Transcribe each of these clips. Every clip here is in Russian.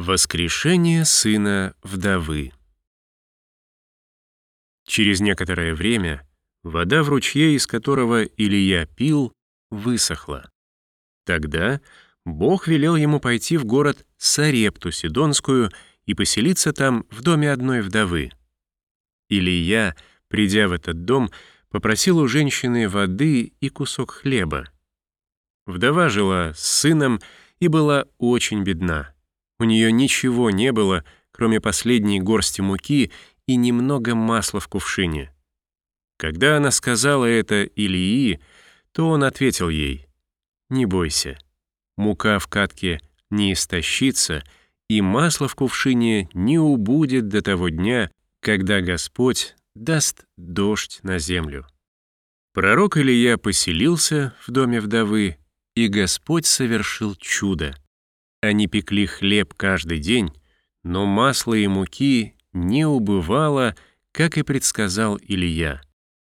Воскрешение сына вдовы. Через некоторое время вода в ручье, из которого Илия пил, высохла. Тогда Бог велел ему пойти в город Сарепту Сидонскую и поселиться там в доме одной вдовы. Илия, придя в этот дом, попросил у женщины воды и кусок хлеба. Вдова жила с сыном и была очень бедна. У нее ничего не было, кроме последней горсти муки и немного масла в кувшине. Когда она сказала это Илии, то он ответил ей: «Не бойся, мука в катке не истощится, и масло в кувшине не убудет до того дня, когда Господь даст дождь на землю». Пророк Илия поселился в доме вдовы, и Господь совершил чудо. Они пекли хлеб каждый день, но масла и муки не убывало, как и предсказал Илия.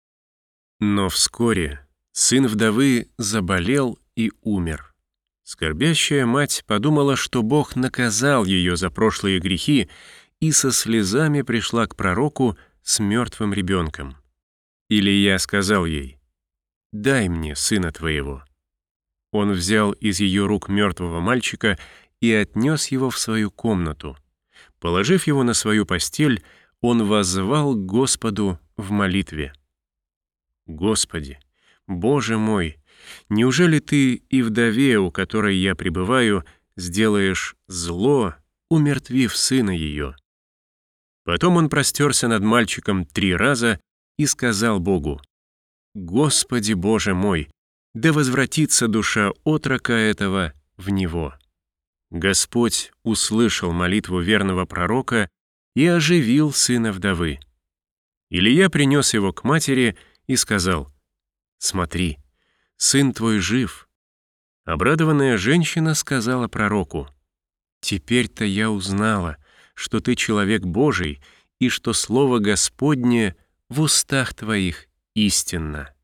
Но вскоре сын вдовы заболел и умер. Скорбящая мать подумала, что Бог наказал ее за прошлые грехи, и со слезами пришла к пророку с мертвым ребенком. Илия сказал ей: «Дай мне сына твоего». Он взял из ее рук мертвого мальчика и отнес его в свою комнату. Положив его на свою постель, он воззвал к Господу в молитве: «Господи, Боже мой, неужели Ты и вдове, у которой я пребываю, сделаешь зло, умертвив сына ее?» Потом он простерся над мальчиком 3 раза и сказал Богу: «Господи, Боже мой, да возвратится душа отрока этого в него». Господь услышал молитву верного пророка и оживил сына вдовы. Илия принес его к матери и сказал: «Смотри, сын твой жив». Обрадованная женщина сказала пророку: «Теперь-то я узнала, что ты человек Божий и что слово Господне в устах твоих истинно».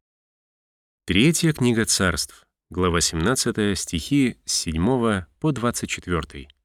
Третья книга Царств, глава 17, стихи с 7 по 24.